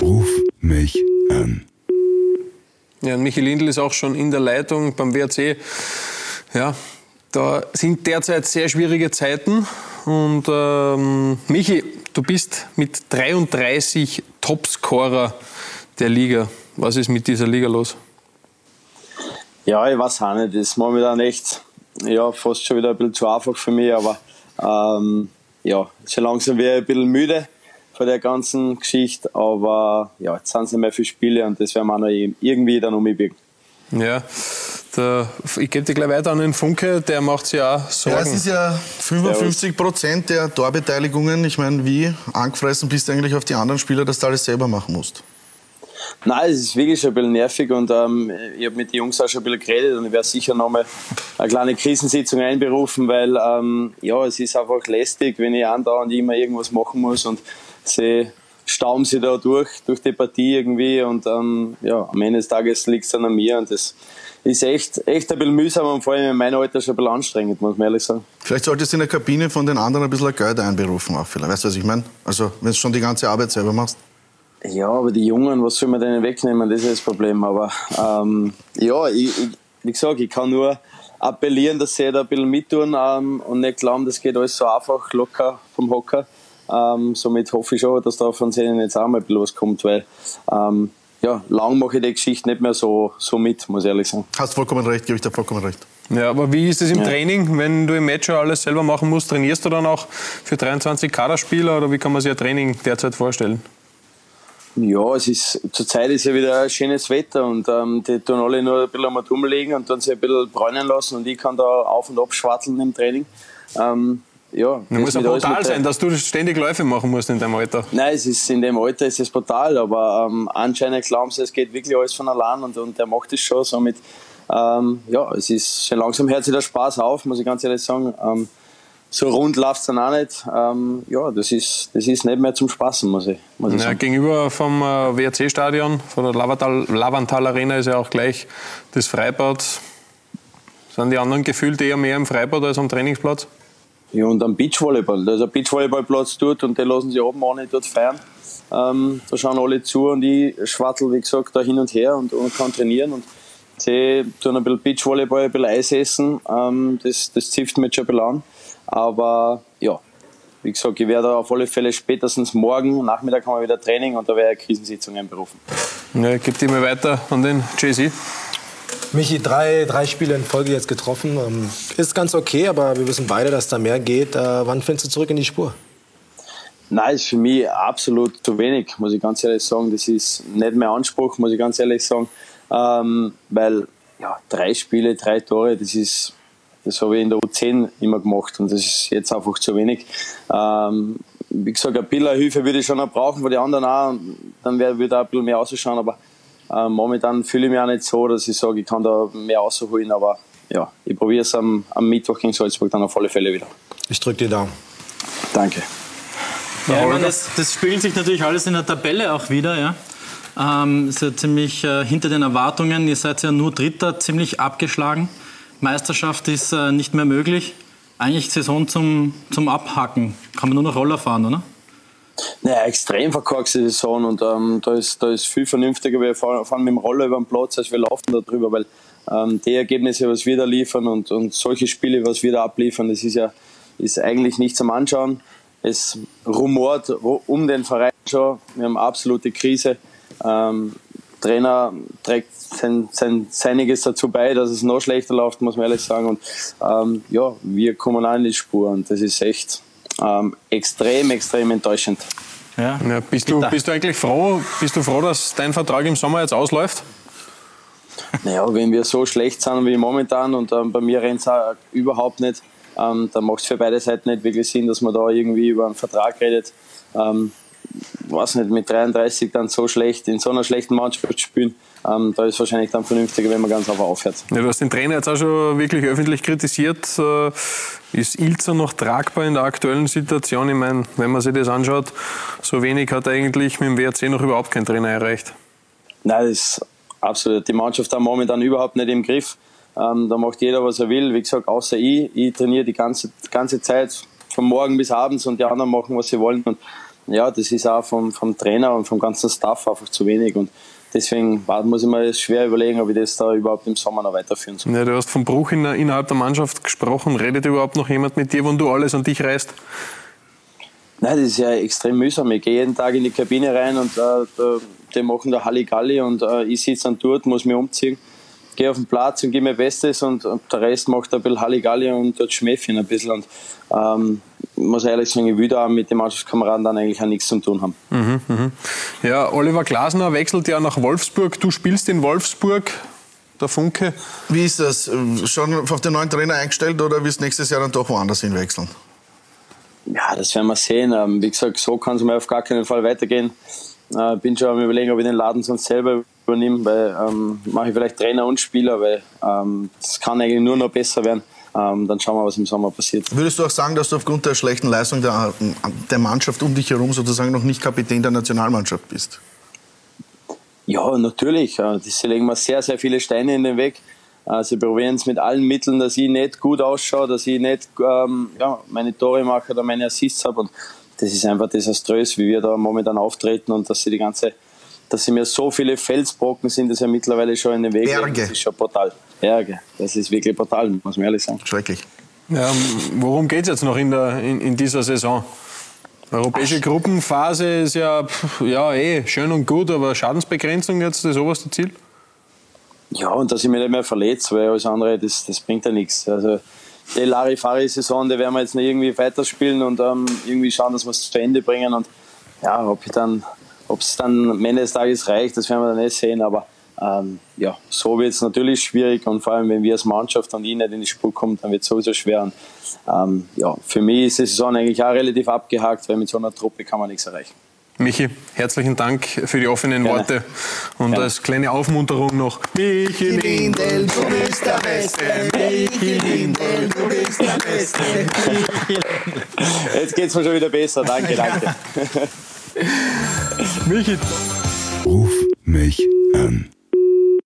Ruf mich an. Ja, Michi Lindl ist auch schon in der Leitung beim WRC. Ja, da sind derzeit sehr schwierige Zeiten. Und Michi, du bist mit 33 Topscorer der Liga. Was ist mit dieser Liga los? Ja, ich weiß auch nicht. Das ist momentan echt fast schon wieder ein bisschen zu einfach für mich. Aber schon langsam wäre ich ein bisschen müde von der ganzen Geschichte. Aber ja, jetzt sind es nicht mehr viele Spiele und das werden wir auch noch irgendwie dann umbiegen. Ja, ich gebe dir gleich weiter an den Funke, der macht sich ja Sorgen. Ja, es ist ja 55% der Torbeteiligungen. Ich meine, wie angefressen bist du eigentlich auf die anderen Spieler, dass du alles selber machen musst? Nein, es ist wirklich schon ein bisschen nervig und ich habe mit den Jungs auch schon ein bisschen geredet und ich werde sicher nochmal eine kleine Krisensitzung einberufen, weil es ist einfach lästig, wenn ich andauernd immer irgendwas machen muss und sie stauben sie da durch die Partie irgendwie und am Ende des Tages liegt es dann an mir und das ist echt ein bisschen mühsam und vor allem in meinem Alter schon ein bisschen anstrengend, muss man ehrlich sagen. Vielleicht solltest du in der Kabine von den anderen ein bisschen Geld einberufen auch vielleicht. Weißt du, was ich meine? Also, wenn du schon die ganze Arbeit selber machst. Ja, aber die Jungen, was soll man denen wegnehmen, das ist das Problem. Aber wie gesagt, ich kann nur appellieren, dass sie da ein bisschen mittun und nicht glauben, das geht alles so einfach, locker vom Hocker. Somit hoffe ich schon, dass da von denen jetzt auch mal ein bisschen was kommt, weil lang mache ich die Geschichte nicht mehr so mit, muss ich ehrlich sagen. Hast vollkommen recht, gebe ich dir vollkommen recht. Ja, aber wie ist es im Training, wenn du im Match schon alles selber machen musst? Trainierst du dann auch für 23 Kaderspieler oder wie kann man sich ein Training derzeit vorstellen? Ja, zurzeit ist ja wieder schönes Wetter und die tun alle nur ein bisschen am Dumm liegen und dann sich ein bisschen bräunen lassen und ich kann da auf und ab schwatteln im Training. Das muss ja brutal sein, dass du ständig Läufe machen musst in deinem Alter. Nein, in dem Alter ist es brutal, aber anscheinend glauben sie, es geht wirklich alles von allein und der macht es schon. Somit, es ist schon langsam hört sich der Spaß auf, muss ich ganz ehrlich sagen. So rund läuft es dann auch nicht. Das ist nicht mehr zum Spaßen, muss ich sagen. Gegenüber vom WRC-Stadion, von der Lavantal Arena, ist ja auch gleich das Freibad. Sind die anderen gefühlt eher mehr im Freibad als am Trainingsplatz? Ja, und am Beachvolleyball. Da ist ein Beachvolleyballplatz dort und den lassen sie oben auch nicht dort feiern. Da schauen alle zu und ich schwattel, wie gesagt, da hin und her und kann trainieren. Und sie tun ein bisschen Beachvolleyball, ein bisschen Eis essen. Das zipft mich schon ein bisschen an. Aber ja, wie gesagt, ich werde auf alle Fälle spätestens morgen Nachmittag haben wir wieder Training und da werde ich eine Krisensitzung einberufen. Ja, gib die mal weiter an den Jay-Z. Michi, drei Spiele in Folge jetzt getroffen. Ist ganz okay, aber wir wissen beide, dass da mehr geht. Wann findest du zurück in die Spur? Nein, ist für mich absolut zu wenig, muss ich ganz ehrlich sagen. Das ist nicht mehr Anspruch, muss ich ganz ehrlich sagen. Weil 3 Spiele, 3 Tore, das habe ich in der U10 immer gemacht und das ist jetzt einfach zu wenig. Wie gesagt, ein bisschen Hilfe würde ich schon noch brauchen, von den anderen auch. Dann würde auch ein bisschen mehr ausschauen, aber momentan fühle ich mich auch nicht so, dass ich sage, ich kann da mehr rausholen. Aber ja, ich probiere es am Mittwoch gegen Salzburg dann auf alle Fälle wieder. Ich drücke dir Daumen. Danke. Ja, ich meine, das spiegelt sich natürlich alles in der Tabelle auch wieder. Ja. Ist ja ziemlich hinter den Erwartungen. Ihr seid ja nur Dritter, ziemlich abgeschlagen. Meisterschaft ist nicht mehr möglich. Eigentlich Saison zum Abhaken. Kann man nur noch Roller fahren, oder? Naja, extrem verkorkste Saison und da ist viel vernünftiger. Wir fahren mit dem Roller über den Platz, als wir laufen da drüber, weil die Ergebnisse, was wir da liefern und solche Spiele, was wir da abliefern, das ist eigentlich nicht zum Anschauen. Es rumort um den Verein schon. Wir haben absolute Krise. Trainer trägt seiniges dazu bei, dass es noch schlechter läuft, muss man ehrlich sagen. Und wir kommen auch in die Spur und das ist echt extrem enttäuschend. Ja, bist du eigentlich froh, dass dein Vertrag im Sommer jetzt ausläuft? Naja, wenn wir so schlecht sind wie momentan und bei mir rennt es auch überhaupt nicht, dann macht es für beide Seiten nicht wirklich Sinn, dass man da irgendwie über einen Vertrag redet. Weiß nicht, mit 33 dann so schlecht, in so einer schlechten Mannschaft spielen, da ist wahrscheinlich dann vernünftiger, wenn man ganz einfach aufhört. Ja, du hast den Trainer jetzt auch schon wirklich öffentlich kritisiert. Ist Ilzer noch tragbar in der aktuellen Situation? Ich meine, wenn man sich das anschaut, so wenig hat eigentlich mit dem WRC noch überhaupt kein Trainer erreicht. Nein, das ist absolut. Die Mannschaft hat momentan überhaupt nicht im Griff. Da macht jeder, was er will. Wie gesagt, außer ich. Ich trainiere die ganze Zeit, von morgen bis abends und die anderen machen, was sie wollen. Und ja, das ist auch vom Trainer und vom ganzen Staff einfach zu wenig. Und deswegen muss ich mir schwer überlegen, ob ich das da überhaupt im Sommer noch weiterführen soll. Ja, du hast vom Bruch innerhalb der Mannschaft gesprochen. Redet überhaupt noch jemand mit dir, wenn du alles an dich reißt? Nein, das ist ja extrem mühsam. Ich gehe jeden Tag in die Kabine rein und die machen da Halligalli und ich sitze dann dort, muss mich umziehen, gehe auf den Platz und gebe mein Bestes und der Rest macht ein bisschen Halligalli und dort Schmäffchen ein bisschen. Und muss ehrlich sagen, ich will da mit den Mannschaftskameraden dann eigentlich auch nichts zu tun haben. Ja, Oliver Glasner wechselt ja nach Wolfsburg. Du spielst in Wolfsburg, der Funke. Wie ist das? Schon auf den neuen Trainer eingestellt oder wirst du nächstes Jahr dann doch woanders hinwechseln? Ja, das werden wir sehen. Wie gesagt, so kann es mir auf gar keinen Fall weitergehen. Bin schon am Überlegen, ob ich den Laden sonst selber übernehme, weil mache ich vielleicht Trainer und Spieler, weil das kann eigentlich nur noch besser werden. Dann schauen wir, was im Sommer passiert. Würdest du auch sagen, dass du aufgrund der schlechten Leistung der Mannschaft um dich herum sozusagen noch nicht Kapitän der Nationalmannschaft bist? Ja, natürlich. Sie legen mir sehr, sehr viele Steine in den Weg. Sie probieren es mit allen Mitteln, dass ich nicht gut ausschaue, dass ich nicht meine Tore mache oder meine Assists habe. Und das ist einfach desaströs, wie wir da momentan auftreten und dass sie mir so viele Felsbrocken sind, das ja mittlerweile schon in den Weg legen. Das ist schon brutal. Berge. Das ist wirklich brutal, muss man ehrlich sagen. Schrecklich. Ja, worum geht es jetzt noch in dieser Saison? Europäische Gruppenphase ist ja schön und gut, aber Schadensbegrenzung jetzt das oberste Ziel? Ja, und dass ich mich nicht mehr verletze, weil alles andere, das bringt ja nichts. Also die Larifari-Saison, die werden wir jetzt noch irgendwie weiterspielen und irgendwie schauen, dass wir es zu Ende bringen. Und ja, ob es dann am Ende des Tages reicht, das werden wir dann nicht sehen. Aber so wird es natürlich schwierig und vor allem, wenn wir als Mannschaft und ich nicht in die Spur kommen, dann wird es sowieso schwer. Und, für mich ist die Saison eigentlich auch relativ abgehakt, weil mit so einer Truppe kann man nichts erreichen. Michi, herzlichen Dank für die offenen Worte und als kleine Aufmunterung noch Michi Lindl, du bist der Beste, Michi Lindl, du bist der Beste. Jetzt geht's mir schon wieder besser, danke. Michi. Ruf mich an.